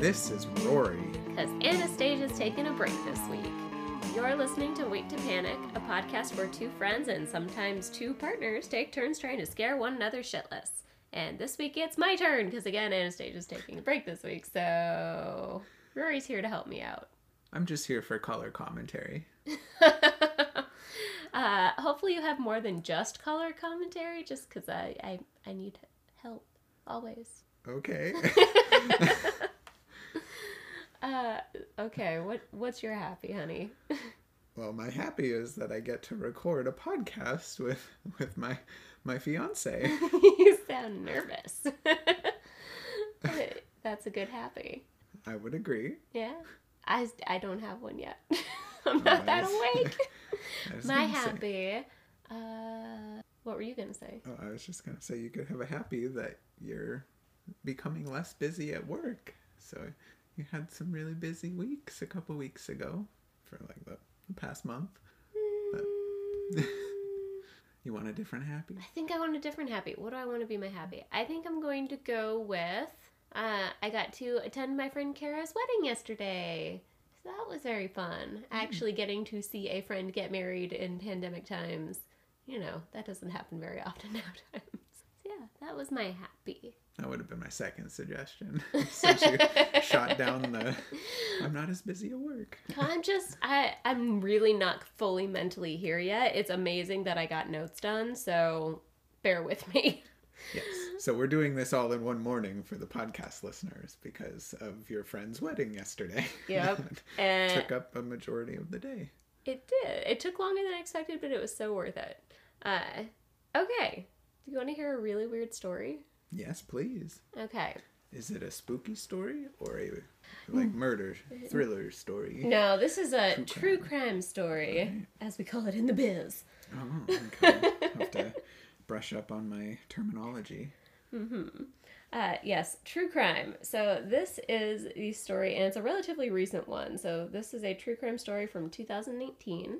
this is Rory. Because Anastasia's taking a break this week. You're listening to Wait to Panic, a podcast where two friends and sometimes two partners take turns trying to scare one another shitless. And this week it's my turn, because again, Anastasia's taking a break this week, so Rory's here to help me out. I'm just here for color commentary. Hopefully you have more than just color commentary, just because I need help, always. Okay. Okay, what's your happy, honey? Well, my happy is that I get to record a podcast with my fiance. You sound nervous. That's a good happy. I would agree. Yeah. I don't have one yet. I'm not that awake. My happy. What were you going to say? Oh, I was just going to say you could have a happy that you're becoming less busy at work. So you had some really busy weeks a couple weeks ago for like the past month. But you want a different happy? I think I want a different happy. What do I want to be my happy? I think I'm going to go with, I got to attend my friend Kara's wedding yesterday. So that was very fun. Actually getting to see a friend get married in pandemic times. You know, that doesn't happen very often nowadays. So yeah, that was my happy. That would have been my second suggestion. Since you shot down the, I'm not as busy at work. I'm really not fully mentally here yet. It's amazing that I got notes done, so bear with me. Yes. So we're doing this all in one morning for the podcast listeners because of your friend's wedding yesterday. Yep. It took up a majority of the day. It did. It took longer than I expected, but it was so worth it. Okay. Do you want to hear a really weird story? Yes, please. Okay. Is it a spooky story or a murder thriller story? No, this is a true crime story, right, as we call it in the biz. Oh, okay. I'll have to brush up on my terminology. Mm-hmm. Yes, true crime. So this is the story, and it's a relatively recent one. So this is a true crime story from 2019.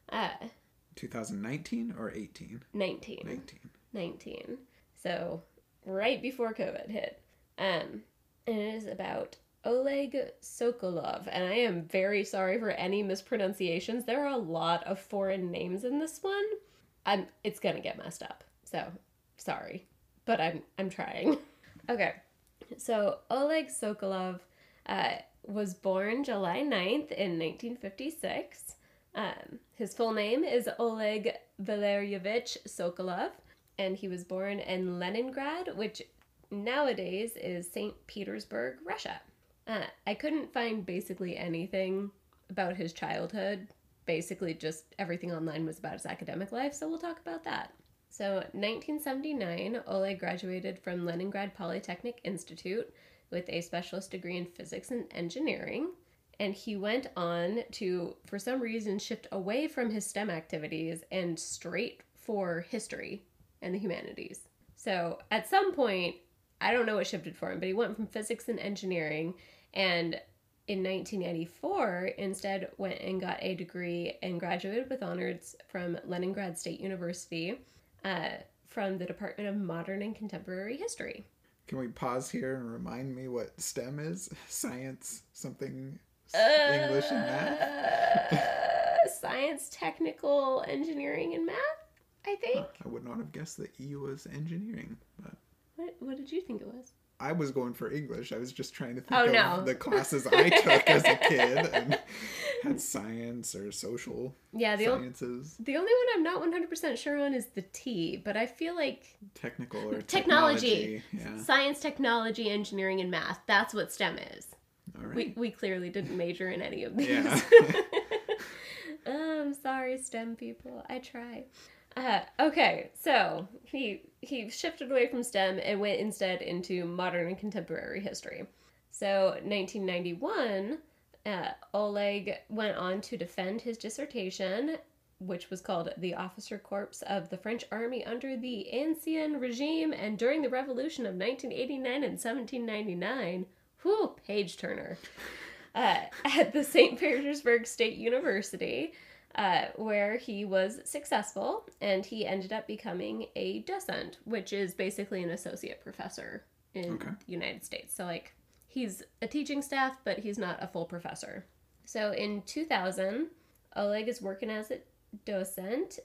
2019 or 18? 19. So right before COVID hit. And it is about Oleg Sokolov. And I am very sorry for any mispronunciations. There are a lot of foreign names in this one. It's gonna get messed up. So sorry. But I'm trying. Okay. So Oleg Sokolov was born July 9th in 1956. His full name is Oleg Valeryevich Sokolov, and he was born in Leningrad, which nowadays is St. Petersburg, Russia. I couldn't find basically anything about his childhood. Basically just everything online was about his academic life, so we'll talk about that. So 1979, Oleg graduated from Leningrad Polytechnic Institute with a specialist degree in physics and engineering. And he went on to, for some reason, shift away from his STEM activities and straight for history and the humanities. So at some point, I don't know what shifted for him, but he went from physics and engineering, and in 1984, instead went and got a degree and graduated with honors from Leningrad State University from the Department of Modern and Contemporary History. Can we pause here and remind me what STEM is? Science, something... English and math? Science, technical, engineering, and math, I think. I would not have guessed that E was engineering. But What did you think it was? I was going for English. I was just trying to think of the classes I took as a kid and had science or social sciences. The only one I'm not 100% sure on is the T, but I feel like... Technical or technology. Yeah. Science, technology, engineering, and math. That's what STEM is. All right. We clearly didn't major in any of these. Yeah. I'm sorry, STEM people. I try. Okay, so he shifted away from STEM and went instead into modern and contemporary history. So 1991, Oleg went on to defend his dissertation, which was called The Officer Corps of the French Army under the Ancien Regime and during the Revolution of 1989 and 1799. Whew, page turner. At the St. Petersburg State University, where he was successful, and he ended up becoming a docent, which is basically an associate professor in the United States. So, like, he's a teaching staff, but he's not a full professor. So in 2000, Oleg is working as a docent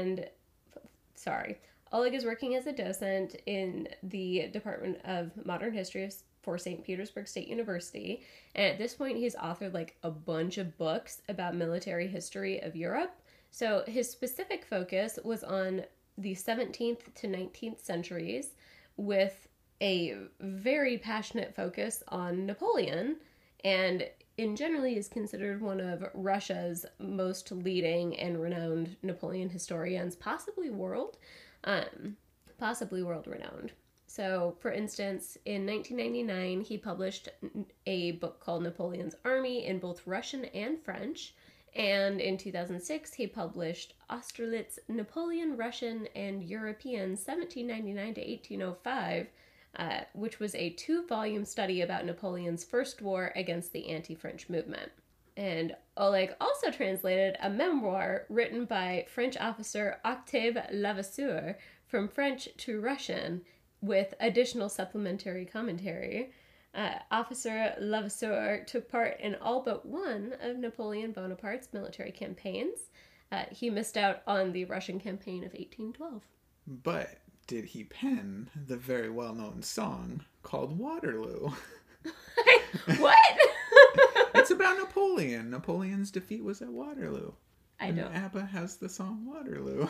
Oleg is working as a docent in the Department of Modern History for St. Petersburg State University. And at this point, he's authored like a bunch of books about military history of Europe. So his specific focus was on the 17th to 19th centuries, with a very passionate focus on Napoleon, and in generally is considered one of Russia's most leading and renowned Napoleon historians, possibly world renowned. So, for instance, in 1999, he published a book called Napoleon's Army in both Russian and French. And in 2006, he published Austerlitz, Napoleon, Russian, and European 1799 to 1805, which was a 2-volume study about Napoleon's first war against the anti-French movement. And Oleg also translated a memoir written by French officer Octave Levasseur from French to Russian with additional supplementary commentary. Officer Levasseur took part in all but one of Napoleon Bonaparte's military campaigns. He missed out on the Russian campaign of 1812. But did he pen the very well-known song called Waterloo? What? It's about Napoleon. Napoleon's defeat was at Waterloo. I know. And ABBA has the song Waterloo.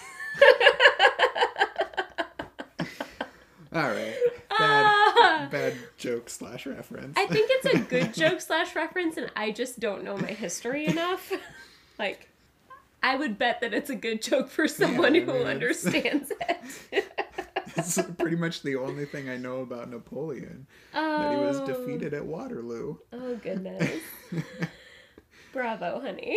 All right. Bad joke / reference. I think it's a good joke / reference, and I just don't know my history enough. Like, I would bet that it's a good joke for someone who understands it. It's pretty much the only thing I know about Napoleon. That he was defeated at Waterloo. Oh, goodness. Bravo, honey.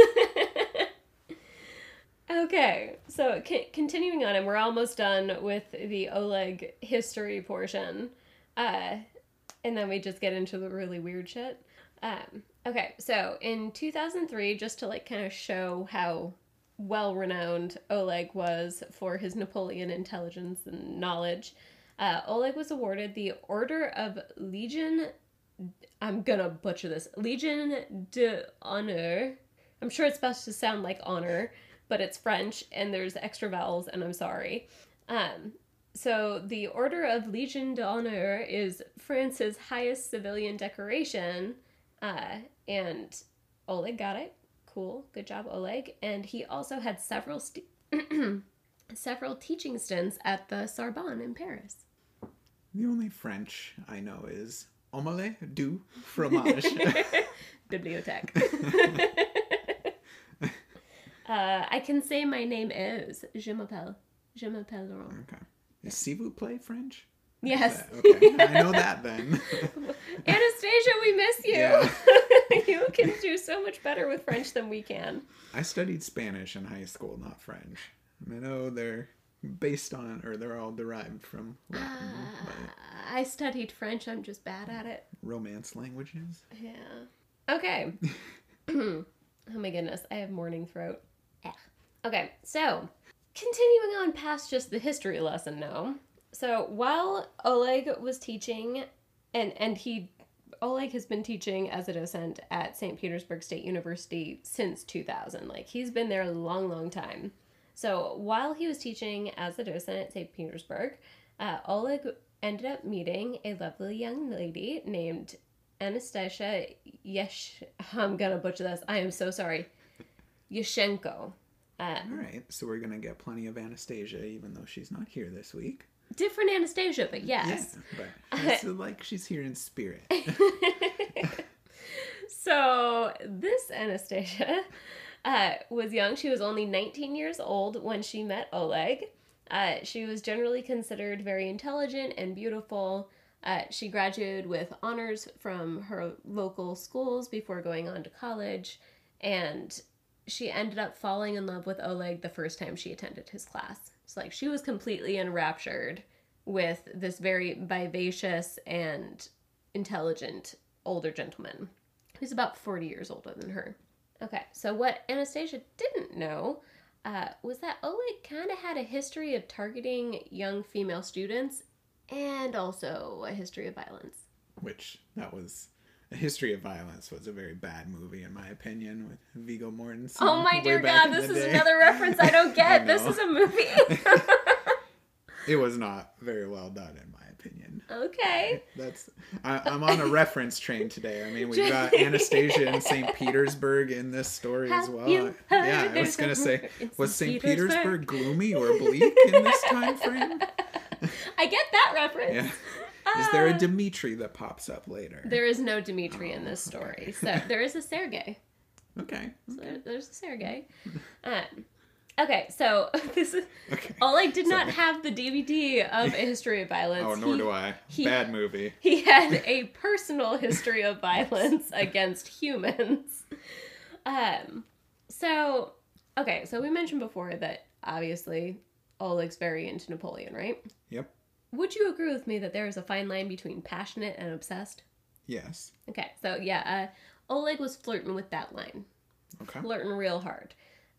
Okay, so continuing on, and we're almost done with the Oleg history portion. And then we just get into the really weird shit. Okay, so in 2003, just to like kind of show how well-renowned Oleg was for his Napoleon intelligence and knowledge, Oleg was awarded the Order of Legion, I'm gonna butcher this, Legion d'Honneur. I'm sure it's supposed to sound like honor, but it's French, and there's extra vowels, and I'm sorry. So the Order of Legion d'Honneur is France's highest civilian decoration, and Oleg got it. Cool. Good job, Oleg. And he also had several teaching stints at the Sorbonne in Paris. The only French I know is omelette du fromage. Bibliothèque. I can say my name is Je m'appelle Laurent. Okay. Is s'il vous plaît French? Yes. Okay, I know that then. Anastasia, we miss you. Yeah. You can do so much better with French than we can. I studied Spanish in high school, not French. I know they're based on, or they're all derived from Latin. I studied French, I'm just bad at it. Romance languages. Yeah. Okay. Oh my goodness, I have morning throat. Okay, so continuing on past just the history lesson now. So while Oleg was teaching, Oleg has been teaching as a docent at St. Petersburg State University since 2000. Like, he's been there a long, long time. So while he was teaching as a docent at St. Petersburg, Oleg ended up meeting a lovely young lady named Anastasia I'm gonna butcher this. I am so sorry. Yushchenko. All right, so we're gonna get plenty of Anastasia, even though she's not here this week. Different Anastasia, but yes. Yeah, but it's like she's here in spirit. So this Anastasia was young. She was only 19 years old when she met Oleg. She was generally considered very intelligent and beautiful. She graduated with honors from her local schools before going on to college, and she ended up falling in love with Oleg the first time she attended his class. It's like she was completely enraptured with this very vivacious and intelligent older gentleman who's about 40 years older than her. Okay, so what Anastasia didn't know was that Oleg kind of had a history of targeting young female students and also a history of violence. which that was A History of Violence was a very bad movie in my opinion with Viggo Mortensen. Oh my way dear back God, in this the is day. another reference I don't get. This know. is a movie. It was not very well done in my opinion. Okay. I'm on a reference train today. I mean, we've got Anastasia in St. Petersburg in this story as well. You heard Yeah, I was going to say, in was St. St. Petersburg gloomy or bleak in this time frame? I get that reference. Yeah. Is there a Dmitri that pops up later? There is no Dmitri in this story. So there is a Sergei. Okay. So there's a Sergei. Okay, so this is Okay. Oleg did not Sorry. have the DVD of A History of Violence. Oh, nor do I. Bad movie. He had a personal history of violence against humans. So we mentioned before that obviously Oleg's very into Napoleon, right? Yep. Would you agree with me that there is a fine line between passionate and obsessed? Yes. Okay, so yeah, Oleg was flirting with that line. Okay. Flirting real hard.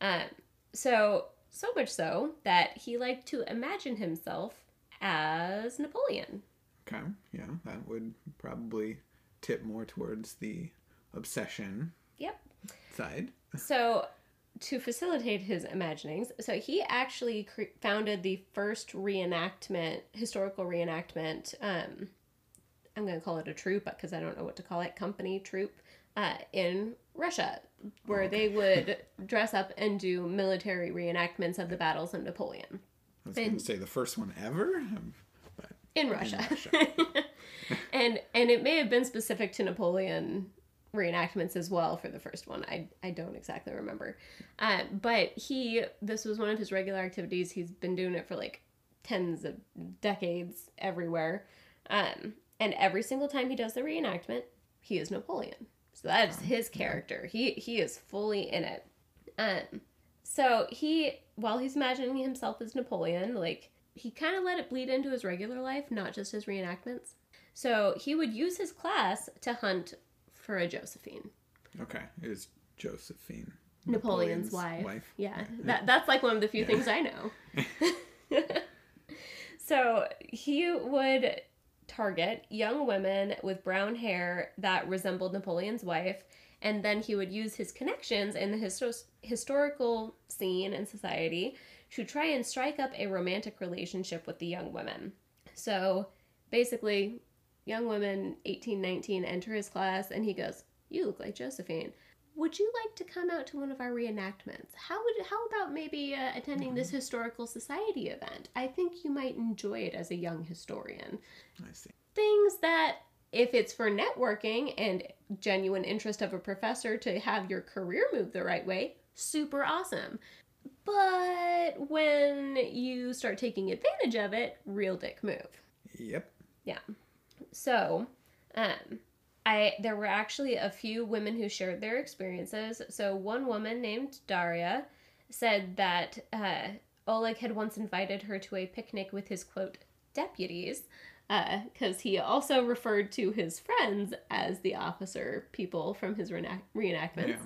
So much so that he liked to imagine himself as Napoleon. Okay. Yeah, that would probably tip more towards the obsession Yep. side. So to facilitate his imaginings, so he actually founded the first historical reenactment, I'm going to call it a troupe because I don't know what to call it, company troupe, in Russia, where they would dress up and do military reenactments of the battles of Napoleon. I was going to say the first one ever, but In Russia. and it may have been specific to Napoleon reenactments as well for the first one. I don't exactly remember. But this was one of his regular activities. He's been doing it for like tens of decades everywhere. And every single time he does the reenactment, he is Napoleon. So that is his character. He is fully in it. So while he's imagining himself as Napoleon, like, he kind of let it bleed into his regular life, not just his reenactments. So he would use his class to hunt for a Josephine. Okay, it is Josephine. Napoleon's wife. Yeah, Okay. that's like one of the few things I know. So he would target young women with brown hair that resembled Napoleon's wife, and then he would use his connections in the historical scene and society to try and strike up a romantic relationship with the young women. So basically, young women, 18, 19, enter his class, and he goes, "You look like Josephine. Would you like to come out to one of our reenactments? How about maybe attending this historical society event? I think you might enjoy it as a young historian." I see. Things that, if it's for networking and genuine interest of a professor to have your career move the right way, super awesome. But when you start taking advantage of it, real dick move. Yep. Yeah. So, there were actually a few women who shared their experiences. So one woman named Daria said that Oleg had once invited her to a picnic with his, quote, deputies, because he also referred to his friends as the officer people from his reenactments.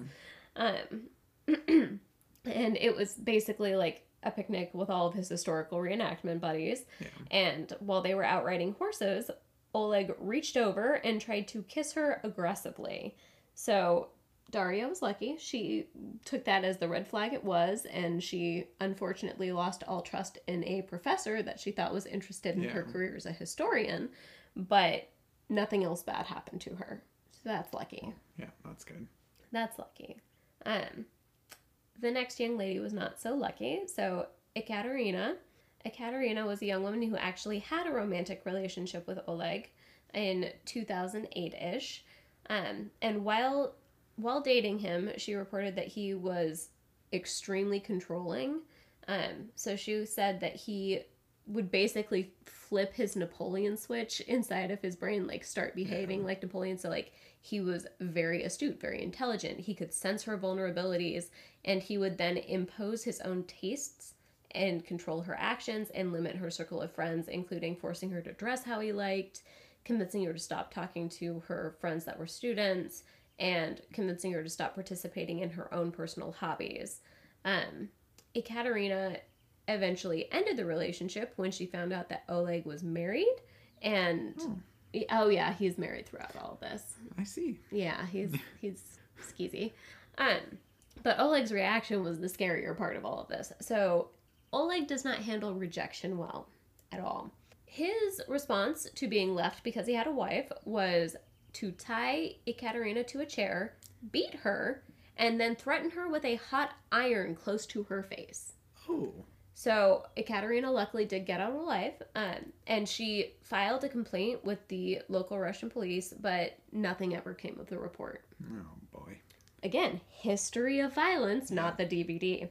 Yeah. And it was basically like a picnic with all of his historical reenactment buddies. Yeah. And while they were out riding horses, Oleg reached over and tried to kiss her aggressively. So Daria was lucky. She took that as the red flag it was, and she unfortunately lost all trust in a professor that she thought was interested in her career as a historian, but nothing else bad happened to her. So that's lucky. Yeah, that's good. That's lucky. The next young lady was not so lucky. So Ekaterina was a young woman who actually had a romantic relationship with Oleg in 2008-ish. And while dating him, she reported that he was extremely controlling. So she said that he would basically flip his Napoleon switch inside of his brain, like start behaving like Napoleon. So like he was very astute, very intelligent. He could sense her vulnerabilities, and he would then impose his own tastes and control her actions and limit her circle of friends, including forcing her to dress how he liked, convincing her to stop talking to her friends that were students, and convincing her to stop participating in her own personal hobbies. Ekaterina eventually ended the relationship when she found out that Oleg was married, and Oh yeah, he's married throughout all of this. I see. Yeah, he's skeezy. But Oleg's reaction was the scarier part of all of this. So Oleg does not handle rejection well at all. His response to being left because he had a wife was to tie Ekaterina to a chair, beat her, and then threaten her with a hot iron close to her face. Oh. So Ekaterina luckily did get out alive, and she filed a complaint with the local Russian police, but nothing ever came of the report. Oh, boy. Again, history of violence, not the DVD.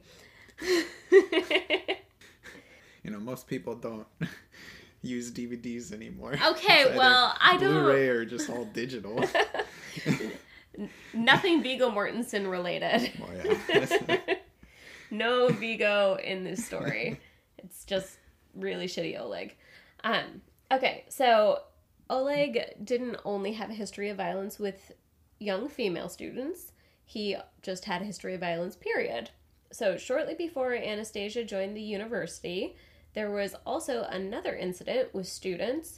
You know, most people don't use DVDs anymore. Okay, well, I don't... Blu-ray or just all digital. Nothing Viggo Mortensen related. Well, yeah. No Viggo in this story. It's just really shitty Oleg. Okay, so Oleg didn't only have a history of violence with young female students. He just had a history of violence, period. So shortly before Anastasia joined the university, there was also another incident with students,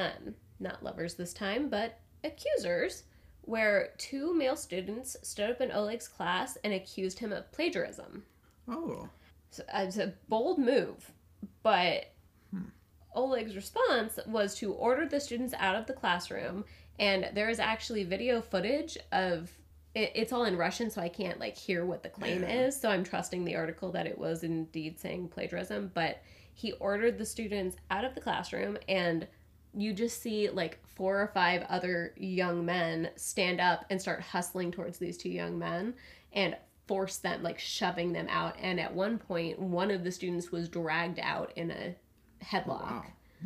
not lovers this time, but accusers, where 2 male students stood up in Oleg's class and accused him of plagiarism. Oh. So it's a bold move, but Oleg's response was to order the students out of the classroom, and there is actually video footage of it. It's all in Russian, so I can't hear what the claim is, so I'm trusting the article that it was indeed saying plagiarism, but he ordered the students out of the classroom, and you just see 4 or 5 other young men stand up and start hustling towards these 2 young men and force them, shoving them out. And at one point, one of the students was dragged out in a headlock. Wow.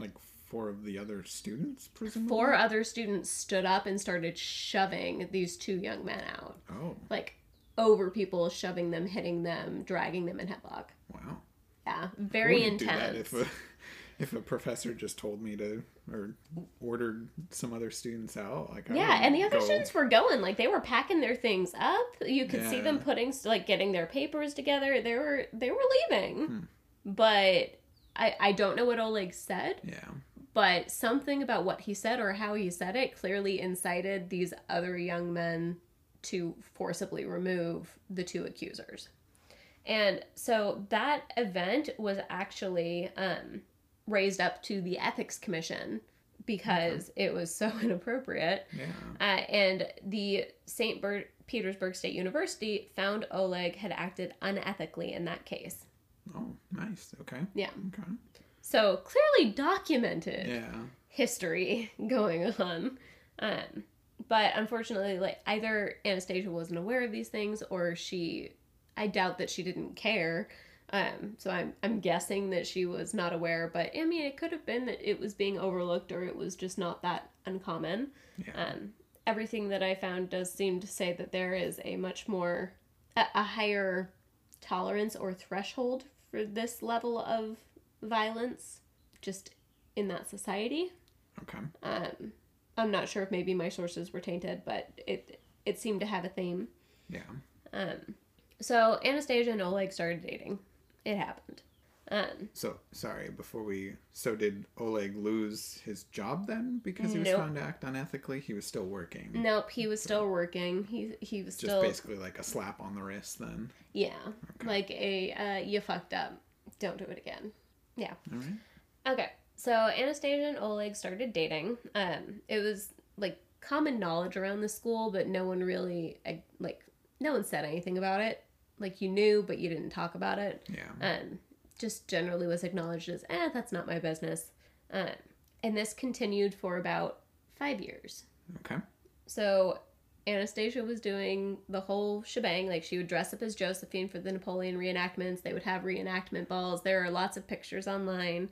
4 of the other students, presumably? 4 other students stood up and started shoving these 2 young men out. Oh. Over people, shoving them, hitting them, dragging them in headlock. Wow. Yeah, very intense. Do that if a professor just told me to, or ordered some other students out. And the other students were going. They were packing their things up. You could see them putting, getting their papers together. They were leaving. But I don't know what Oleg said. Yeah. But something about what he said or how he said it clearly incited these other young men to forcibly remove the 2 accusers. And so that event was actually raised up to the Ethics Commission because it was so inappropriate. Yeah. And the St. Petersburg State University found Oleg had acted unethically in that case. Oh, nice. Okay. Yeah. Okay. So clearly documented history going on. But unfortunately, either Anastasia wasn't aware of these things or I doubt that she didn't care. So I'm guessing that she was not aware, but I mean, it could have been that it was being overlooked or it was just not that uncommon. Yeah. Everything that I found does seem to say that there is a much more, a higher tolerance or threshold for this level of violence just in that society. Okay. I'm not sure if maybe my sources were tainted, but it seemed to have a theme. Yeah. So Anastasia and Oleg started dating. It happened. So, sorry, so did Oleg lose his job then because he was Nope. found to act unethically? He was still working. Nope, he was still working. He was Just still... basically like a slap on the wrist then. Yeah. Okay. You fucked up. Don't do it again. Yeah. All right. Okay. So Anastasia and Oleg started dating. It was common knowledge around the school, but no one really no one said anything about it. You knew, but you didn't talk about it. Yeah. Just generally was acknowledged as, that's not my business. And this continued for about 5 years. Okay. So Anastasia was doing the whole shebang. She would dress up as Josephine for the Napoleon reenactments. They would have reenactment balls. There are lots of pictures online.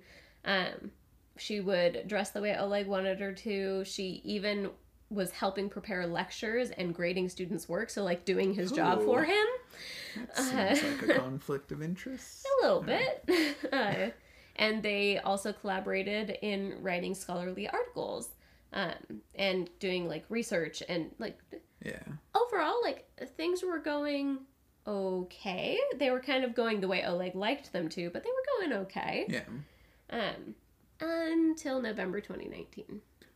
She would dress the way Oleg wanted her to. She even was helping prepare lectures and grading students' work, so doing his job for him. That seems like a conflict of interest. A little bit. And they also collaborated in writing scholarly articles and doing research and Yeah. overall things were going okay. They were kind of going the way Oleg liked them to, but they were going okay. Yeah. Until November 2019.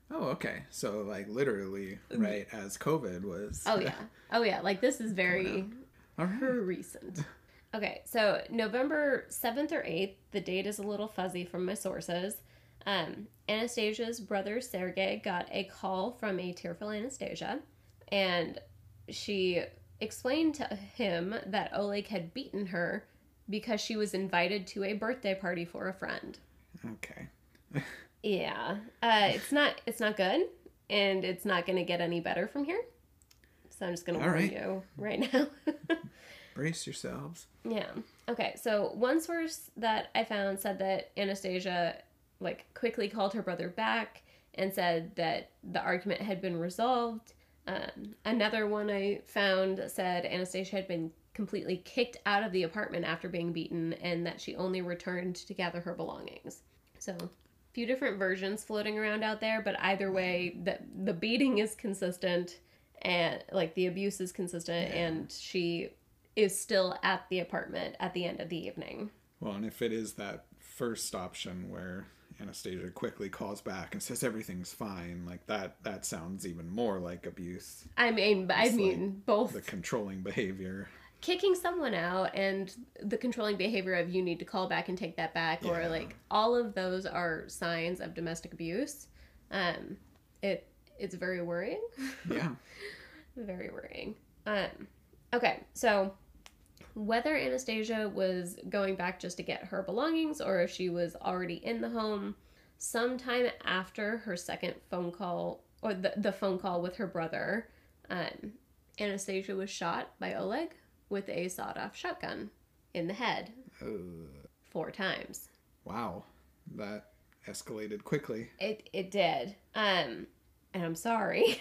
Oh, okay. So like literally right as COVID was. Oh yeah. Oh yeah. Like this is very All right. recent. Okay, so November 7th or 8th, the date is a little fuzzy from my sources. Anastasia's brother Sergei got a call from a tearful Anastasia, and she explained to him that Oleg had beaten her because she was invited to a birthday party for a friend. Okay. Yeah, it's not good, and it's not going to get any better from here. So I'm just going to warn you right now. Brace yourselves. Yeah. Okay, so one source that I found said that Anastasia like quickly called her brother back and said that the argument had been resolved. Another one I found said Anastasia had been completely kicked out of the apartment after being beaten and that she only returned to gather her belongings. So, a few different versions floating around out there, but either way, the beating is consistent and like the abuse is consistent, and she is still at the apartment at the end of the evening. Well, and if it is that first option where Anastasia quickly calls back and says everything's fine, like that sounds even more like abuse. I mean Like both the controlling behavior. Kicking someone out and the controlling behavior of you need to call back and take that back, or like all of those are signs of domestic abuse. It's very worrying. Yeah. Very worrying. Okay, so whether Anastasia was going back just to get her belongings or if she was already in the home, sometime after her second phone call, or the phone call with her brother, Anastasia was shot by Oleg with a sawed-off shotgun in the head 4 times. Wow. That escalated quickly. It did. And I'm sorry.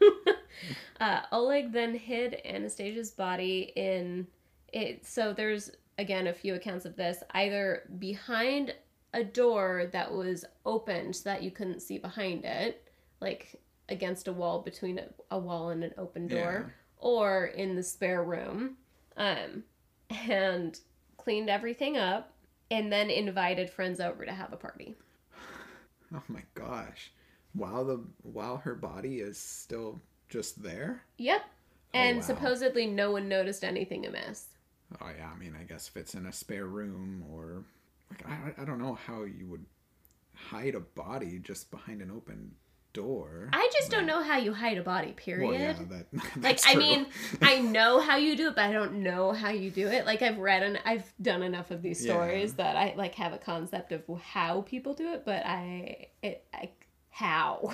Oleg then hid Anastasia's body in it. So there's, again, a few accounts of this, either behind a door that was opened so that you couldn't see behind it, like against a wall between a wall and an open door, or in the spare room, and cleaned everything up and then invited friends over to have a party. Oh my gosh. While her body is still just there? Yep. And supposedly no one noticed anything amiss. Oh yeah, I mean, I guess if it's in a spare room, or like I don't know how you would hide a body just behind an open door. I just don't know how you hide a body, period. Well, yeah, that's like true. I mean, I know how you do it, but I don't know how you do it. Like I've read and I've done enough of these stories that I like have a concept of how people do it, but how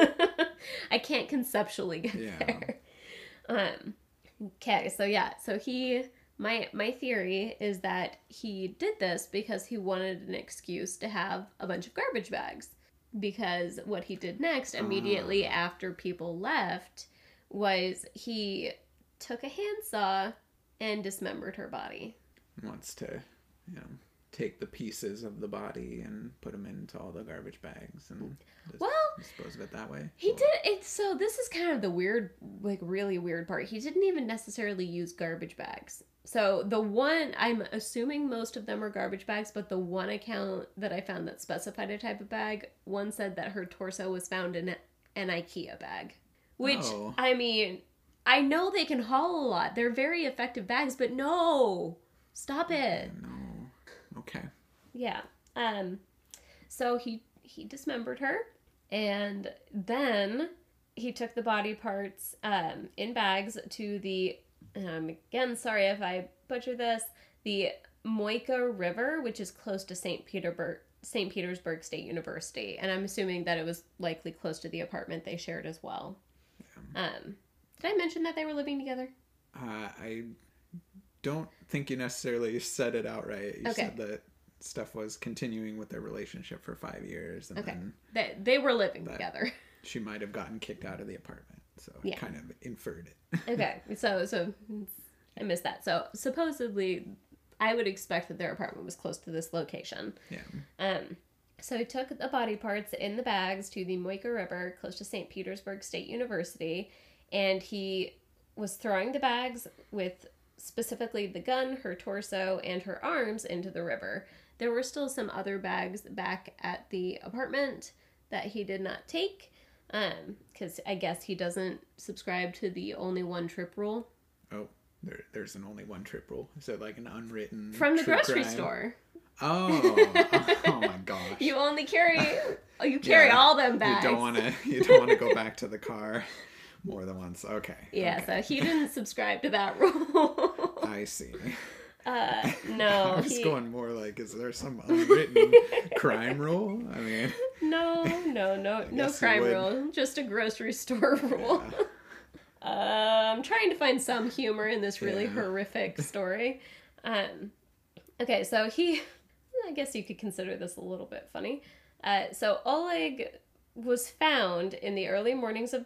I can't conceptually get there. Okay, so my theory is that he did this because he wanted an excuse to have a bunch of garbage bags. Because what he did next, immediately after people left, was he took a handsaw and dismembered her body. He wants to, take the pieces of the body and put them into all the garbage bags and dispose of it that way. He did it. So this is kind of the weird, like really weird part. He didn't even necessarily use garbage bags. So the one, I'm assuming most of them are garbage bags, but the one account that I found that specified a type of bag, one said that her torso was found in an IKEA bag. Which, I mean, I know they can haul a lot. They're very effective bags, but no! Stop it! No. Okay. Yeah. So he dismembered her, and then he took the body parts in bags to the again, sorry if I butcher this, the Moika River, which is close to St. Petersburg State University. And I'm assuming that it was likely close to the apartment they shared as well. Yeah. Did I mention that they were living together? I don't think you necessarily said it outright. You said that Steph was continuing with their relationship for 5 years. And then they were living together. She might have gotten kicked out of the apartment. So I kind of inferred it. Okay, so I missed that. So supposedly, I would expect that their apartment was close to this location. Yeah. So he took the body parts in the bags to the Moika River, close to St. Petersburg State University, and he was throwing the bags with specifically the gun, her torso, and her arms into the river. There were still some other bags back at the apartment that he did not take. Because I guess he doesn't subscribe to the only one trip rule. Oh, there's an only one trip rule. Is it like an unwritten From the true grocery crime? store. Oh my gosh. You only carry, all them bags. You don't want to go back to the car more than once. Okay. Yeah, okay. so he didn't subscribe to that rule. I see. No. I was going more like, is there some unwritten crime rule? I mean, No guess crime you would. rule. Just a grocery store rule. I'm trying to find some humor in this really horrific story. Okay, so I guess you could consider this a little bit funny. So Oleg was found in the early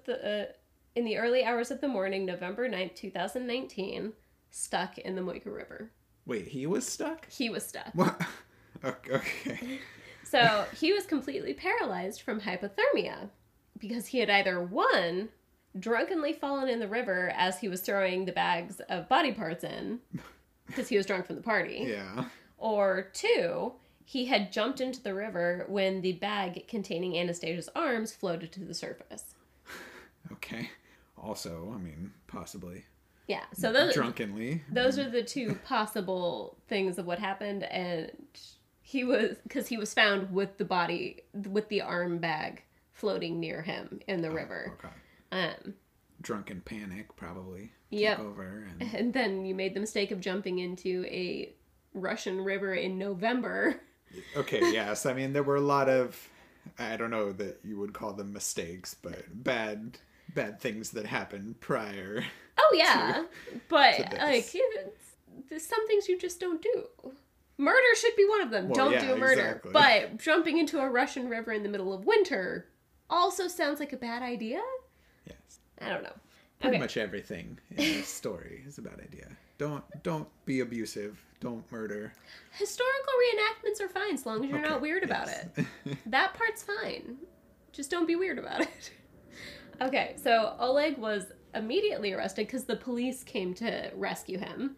hours of the morning, November 9th, 2019, stuck in the Moika River. wait, he was stuck? He was stuck. What? Okay. So he was completely paralyzed from hypothermia because he had either one, drunkenly fallen in the river as he was throwing the bags of body parts in because he was drunk from the party. Yeah. Or two, he had jumped into the river when the bag containing Anastasia's arms floated to the surface. Okay. Also, I mean, possibly. Yeah, so those drunkenly. are the two possible things of what happened, and he was found with the arm bag floating near him in the river. Okay. Drunken panic probably Yep. took over. And then you made the mistake of jumping into a Russian river in November. Okay, yes. I mean, there were a lot of, I don't know that you would call them mistakes, but bad things that happened prior. Oh yeah, but to this. like there's some things you just don't do. Murder should be one of them. Well, Don't yeah, do murder. exactly. But jumping into a Russian river in the middle of winter also sounds like a bad idea. Yes. I don't know. Pretty Okay. much everything in this story is a bad idea. Don't be abusive. Don't murder. Historical reenactments are fine as long as you're not weird about it. That part's fine. Just don't be weird about it. Okay, so Oleg was immediately arrested because the police came to rescue him.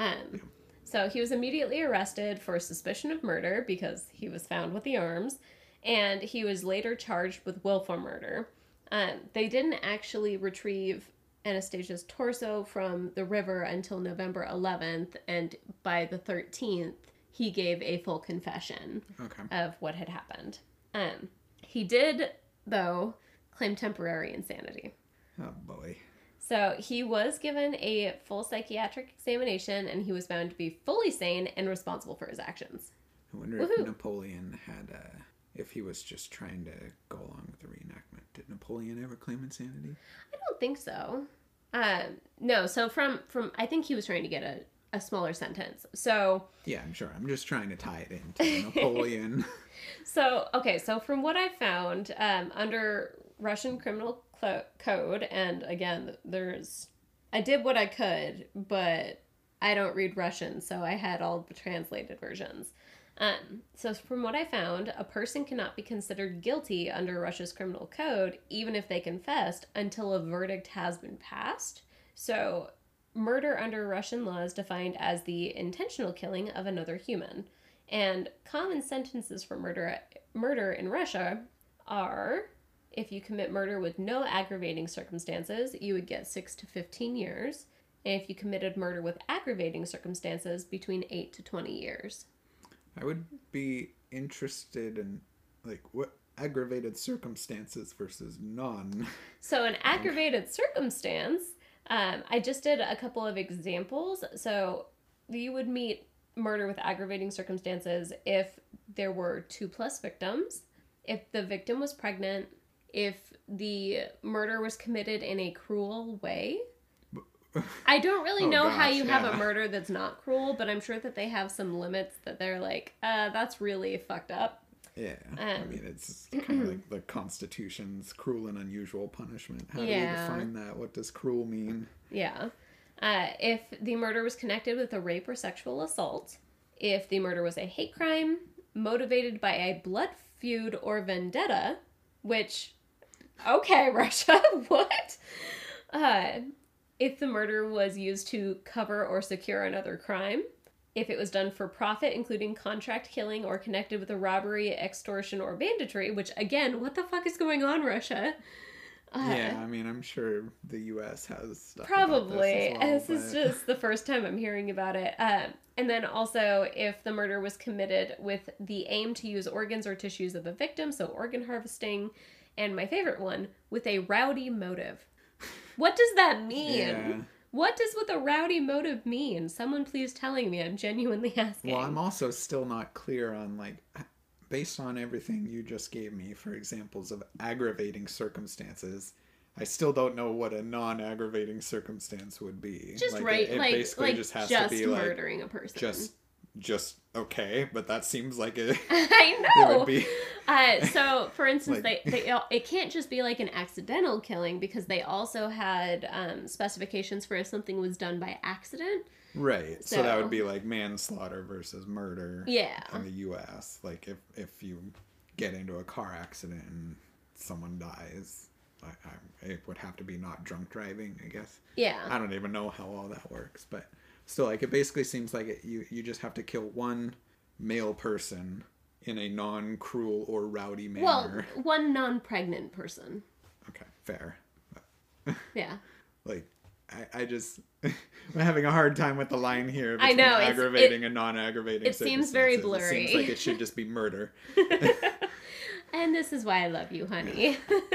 So he was immediately arrested for suspicion of murder because he was found with the arms, and he was later charged with willful murder. They didn't actually retrieve Anastasia's torso from the river until November 11th, and by the 13th, he gave a full confession of what had happened. He did, though, claim temporary insanity. Oh boy. So he was given a full psychiatric examination, and he was found to be fully sane and responsible for his actions. I wonder if Napoleon had, if he was just trying to go along with the reenactment. Did Napoleon ever claim insanity? I don't think so. No, so from I think he was trying to get a smaller sentence. So Yeah, I'm sure. I'm just trying to tie it into Napoleon. So from what I found, under Russian criminal code, and again, I did what I could, but I don't read Russian, so I had all the translated versions. So from what I found, a person cannot be considered guilty under Russia's criminal code, even if they confessed, until a verdict has been passed. So murder under Russian law is defined as the intentional killing of another human. And common sentences for murder in Russia are, if you commit murder with no aggravating circumstances, you would get 6 to 15 years. And if you committed murder with aggravating circumstances, between 8 to 20 years. I would be interested in, like, what aggravated circumstances versus none. So an aggravated circumstance, I just did a couple of examples. So you would meet murder with aggravating circumstances if there were 2+ victims, if the victim was pregnant, if the murder was committed in a cruel way. I don't really know how you have a murder that's not cruel, but I'm sure that they have some limits that they're like, that's really fucked up. Yeah, I mean, it's kind of like the Constitution's cruel and unusual punishment. How do you define that? What does cruel mean? Yeah. If the murder was connected with a rape or sexual assault, if the murder was a hate crime, motivated by a blood feud or vendetta, which, okay, Russia, what? If the murder was used to cover or secure another crime, if it was done for profit, including contract killing or connected with a robbery, extortion, or banditry, which, again, what the fuck is going on, Russia? Yeah, I mean, I'm sure the U.S. has stuff Probably. about this as This is well, just the first time I'm hearing about it. And then also, if the murder was committed with the aim to use organs or tissues of the victim, so organ harvesting. And my favorite one, with a rowdy motive. What does that mean? Yeah. What does with a rowdy motive mean? Someone please telling me. I'm genuinely asking. Well, I'm also still not clear on, like, based on everything you just gave me for examples of aggravating circumstances, I still don't know what a non-aggravating circumstance would be. Just like, right, it like basically like just has just to be murdering a person. just okay, but that seems like it. I It know. would be So, for instance, like- it can't just be like an accidental killing because they also had specifications for if something was done by accident. right. So that So- would be like manslaughter versus murder. Yeah. In the U.S., like if you get into a car accident and someone dies, it would have to be not drunk driving, I guess. Yeah. I don't even know how all that works, but still, like, it basically seems like you just have to kill one male person in a non-cruel or rowdy manner. Well, one non-pregnant person. Okay, fair. Yeah. Like, I just I'm having a hard time with the line here I between know, aggravating and non-aggravating. it seems very circumstances. It seems blurry. like it should just be murder. And this is why I love you, honey.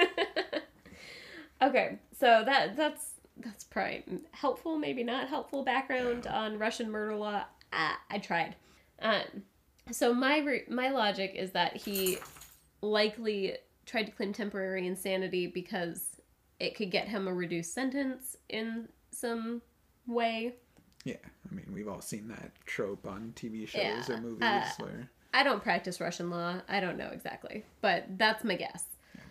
Okay, so that's probably helpful, maybe not helpful background on Russian murder law. I tried. So my logic is that he likely tried to claim temporary insanity because it could get him a reduced sentence in some way. Yeah, I mean, we've all seen that trope on TV shows Yeah, or movies where... I don't practice Russian law. I don't know exactly, but that's my guess.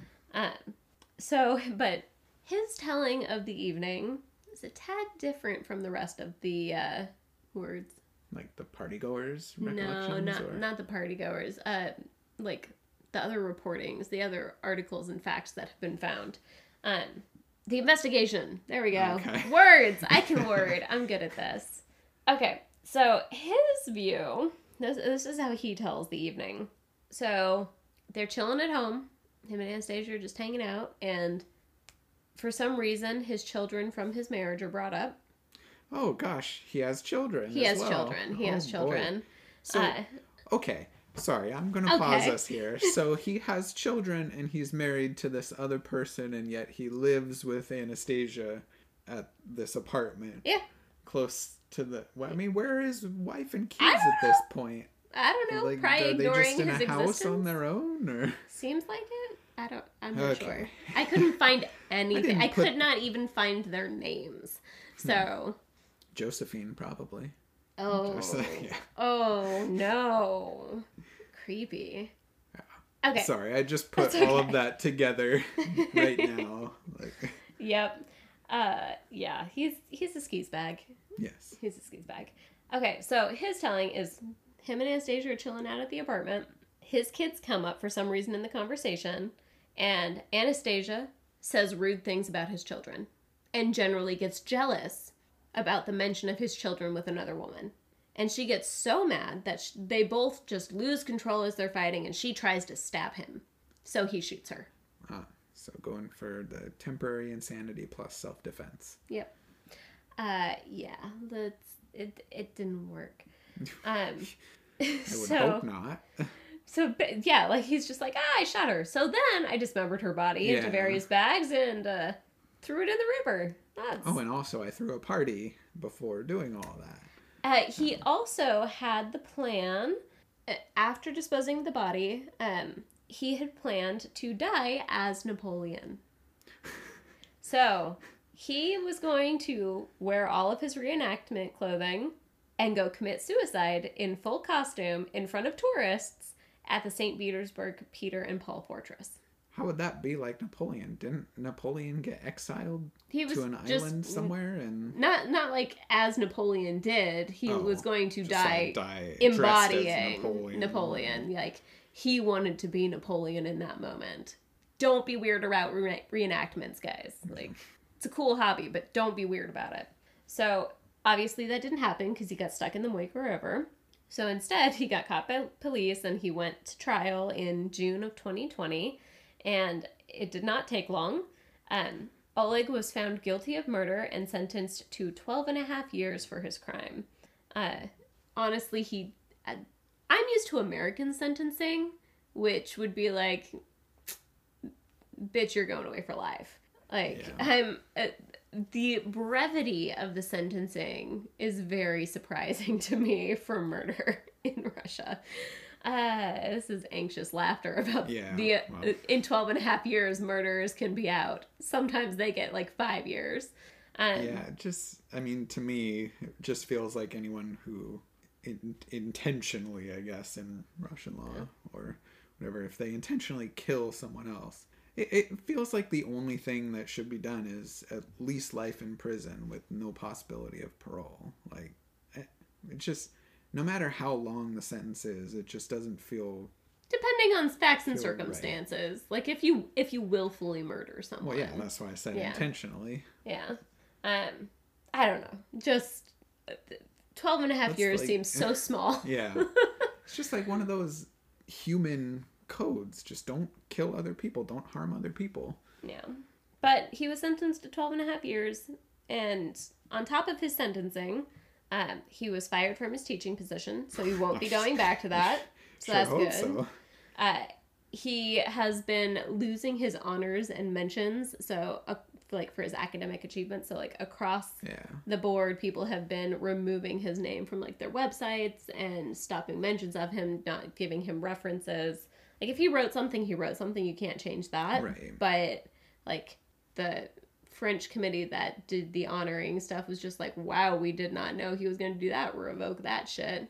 But his telling of the evening is a tad different from the rest of the words. Like the partygoers' No, recollections? not the partygoers. Like the other reportings, the other articles and facts that have been found. The investigation. There we go. Okay. Words. I can word. I'm good at this. Okay, so his view. This is how he tells the evening. So they're chilling at home. Him and Anastasia are just hanging out, and for some reason, his children from his marriage are brought up. Oh gosh, he has children. He as has well. children. He Oh, has boy. children. So okay, sorry, I'm gonna pause Okay. us here. So he has children, and he's married to this other person, and yet he lives with Anastasia at this apartment. Yeah. Close to the. Well, I mean, where are his wife and I kids don't at this point? I don't know. Like, Probably are they ignoring just in his a house existence. on their own, or? Seems like it. I'm not Okay. sure. I couldn't find anything. didn't I put- could not even find their names. So, Josephine, probably. oh, Yeah. oh no, creepy. Okay. Sorry, I just put That's all of okay. that together right now. Like, Yep. Yeah. He's a skis bag. yes. He's a skis bag. Okay, so his telling is him and Anastasia are chilling out at the apartment. His kids come up for some reason in the conversation, and Anastasia says rude things about his children, and generally gets jealous about the mention of his children with another woman. And she gets so mad that they both just lose control as they're fighting, and she tries to stab him. So he shoots her. So going for the temporary insanity plus self-defense. Yep. Yeah, it didn't work. I would so, hope not. So, yeah, like, he's just like, I shot her. So then I dismembered her body into Yeah. various bags and threw it in the river. That's... Oh, and also I threw a party before doing all that. He also had the plan, after disposing of the body, he had planned to die as Napoleon. So, he was going to wear all of his reenactment clothing and go commit suicide in full costume in front of tourists at the St. Petersburg Peter and Paul Fortress. How would that be like Napoleon? Didn't Napoleon get exiled He was to an just island somewhere? And not like as Napoleon did. He Oh, was going to just die like dressed as embodying Napoleon. Like, he wanted to be Napoleon in that moment. Don't be weird about reenactments, guys. Like, it's a cool hobby, but don't be weird about it. So, obviously that didn't happen because he got stuck in the Moika River. So instead, he got caught by police and he went to trial in June of 2020. And it did not take long. Oleg was found guilty of murder and sentenced to 12 and a half years for his crime. Honestly, I'm used to American sentencing, which would be like, bitch, you're going away for life. Like, yeah. The brevity of the sentencing is very surprising to me for murder in Russia. This is anxious laughter about in 12 and a half years, murderers can be out. Sometimes they get like 5 years. To me, it just feels like anyone who intentionally, I guess, in Russian law or whatever, if they intentionally kill someone else, it feels like the only thing that should be done is at least life in prison with no possibility of parole. Like, it just, no matter how long the sentence is, it just doesn't feel... Depending on facts and circumstances. Right. Like, if you willfully murder someone. Well, yeah, that's why I said intentionally. Yeah. I don't know. Just 12 and a half years seems so small. Yeah. It's just like one of those human codes. Just don't kill other people. Don't harm other people. Yeah. But he was sentenced to 12 and a half years. And on top of his sentencing, he was fired from his teaching position. So he won't be going back to that. So that's good. So. He has been losing his honors and mentions. So like for his academic achievements. So like across the board, people have been removing his name from like their websites and stopping mentions of him, not giving him references. Like if he wrote something, he wrote something. You can't change that. Right. But like the French committee that did the honoring stuff was just like, wow, we did not know he was going to do that. Revoke that shit.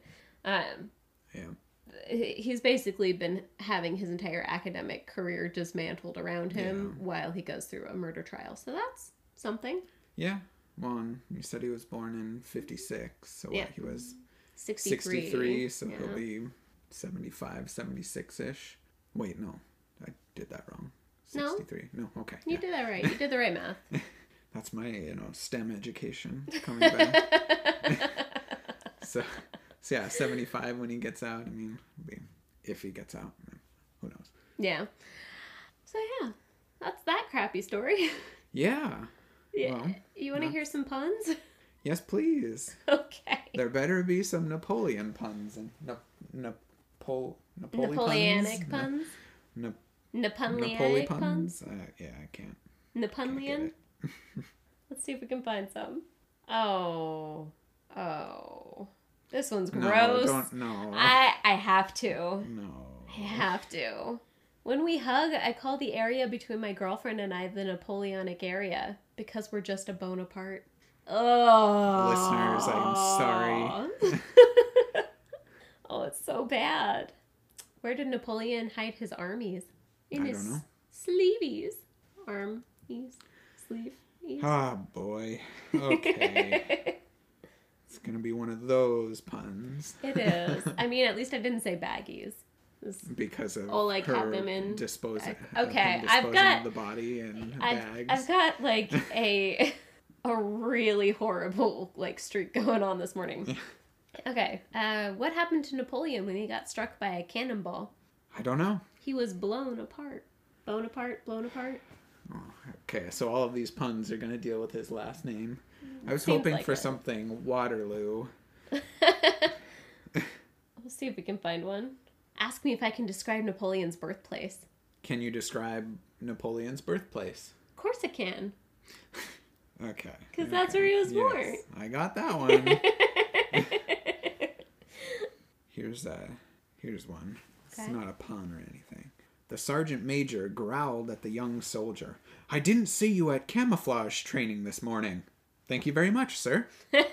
He's basically been having his entire academic career dismantled around him while he goes through a murder trial. So that's something. Yeah. Well, you said he was born in 56. So he was 63. So he'll be 75, 76-ish. Wait, no. I did that wrong. 63. No, okay. You did that right. You did the right math. That's my, STEM education coming back. So yeah, 75 when he gets out. I mean, if he gets out, who knows? Yeah. So yeah, that's that crappy story. Yeah. Well, you want to hear some puns? Yes, please. Okay. There better be some Napoleon puns and Napoleonic puns. Napoleonic puns. Yeah, I can't. Napoleon. Let's see if we can find some. Oh. This one's gross. No. I have to. No. I have to. When we hug, I call the area between my girlfriend and I the Napoleonic area because we're just a Bonaparte. Oh. Listeners, I'm sorry. Oh, it's so bad. Where did Napoleon hide his armies? In his sleeveys. Armies. Sleeveys. Ah, boy. Okay. It's going to be one of those puns. It is. I mean, at least I didn't say baggies. Because of like her have them in disposing okay, I've got of the body and bags. I've got like a really horrible like streak going on this morning. Okay, what happened to Napoleon when he got struck by a cannonball? I don't know. He was blown apart. Blown apart. Oh, okay, so all of these puns are going to deal with his last name. I was hoping for something Waterloo. We'll see if we can find one. Ask me if I can describe Napoleon's birthplace. Can you describe Napoleon's birthplace? Of course I can. Okay. Because that's where he was born. I got that one. Here's one. It's not a pun or anything. The sergeant major growled at the young soldier. I didn't see you at camouflage training this morning. Thank you very much, sir. It's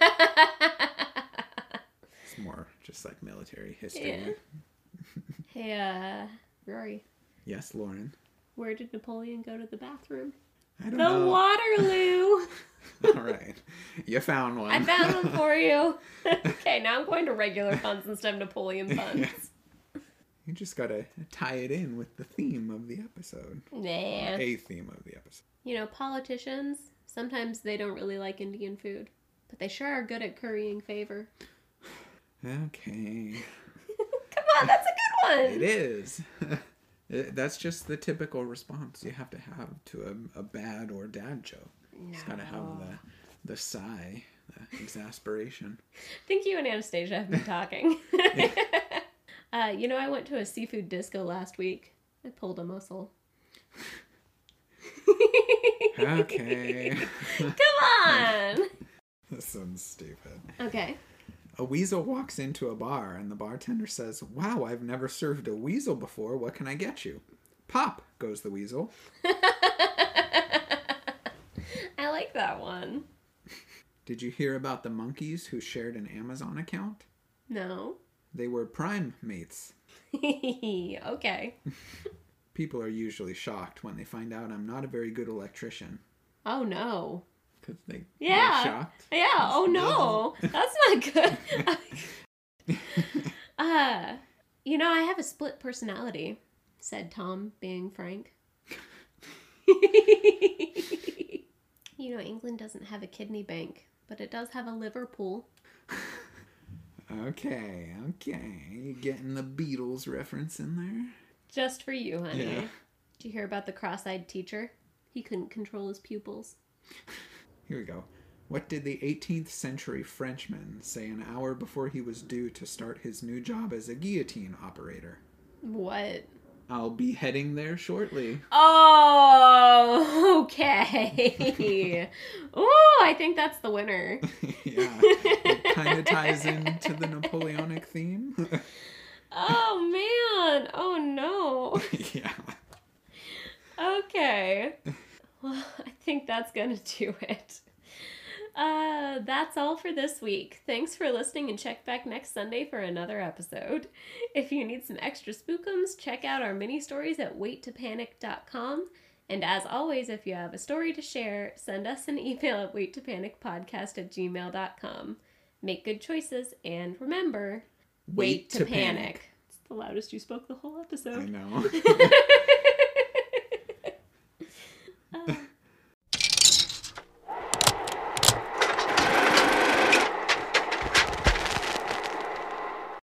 more just like military history. Yeah. Hey, Rory. Yes, Lauren. Where did Napoleon go to the bathroom? I don't know. The Waterloo. All right. You found one. I found one for you. Okay, now I'm going to regular puns instead of Napoleon puns. Yeah. You just gotta tie it in with the theme of the episode. Nah. A theme of the episode. You know, politicians, sometimes they don't really like Indian food, but they sure are good at currying favor. Okay. Come on, that's a good one. It is. That's just the typical response you have to have to a bad or dad joke. No. It's got to have the sigh, the exasperation. I think you and Anastasia have been talking. I went to a seafood disco last week. I pulled a muscle. Okay. Come on! This sounds stupid. Okay. A weasel walks into a bar and the bartender says, "Wow, I've never served a weasel before. What can I get you?" "Pop," goes the weasel. I like that one. Did you hear about the monkeys who shared an Amazon account? No. They were prime mates. Okay. People are usually shocked when they find out I'm not a very good electrician. Oh no. Because they Yeah. get shocked. Yeah. Oh no. That's not good. I have a split personality, said Tom, being frank. England doesn't have a kidney bank, but it does have a liver pool. Okay. You getting the Beatles reference in there? Just for you, honey. Yeah. Did you hear about the cross-eyed teacher? He couldn't control his pupils. Here we go. What did the 18th century Frenchman say an hour before he was due to start his new job as a guillotine operator? What? "I'll be heading there shortly." Oh, okay. Oh, I think that's the winner. Yeah. It kind of ties into the Napoleonic theme. Oh, man. Oh, no. Yeah. Okay. Well, I think that's going to do it. That's all for this week. Thanks for listening and check back next Sunday for another episode. If you need some extra spookums, check out our mini stories at waittopanic.com. And as always, if you have a story to share, send us an email at waittopanic.podcast@gmail.com. Make good choices and remember, Wait to panic. It's the loudest you spoke the whole episode. I know.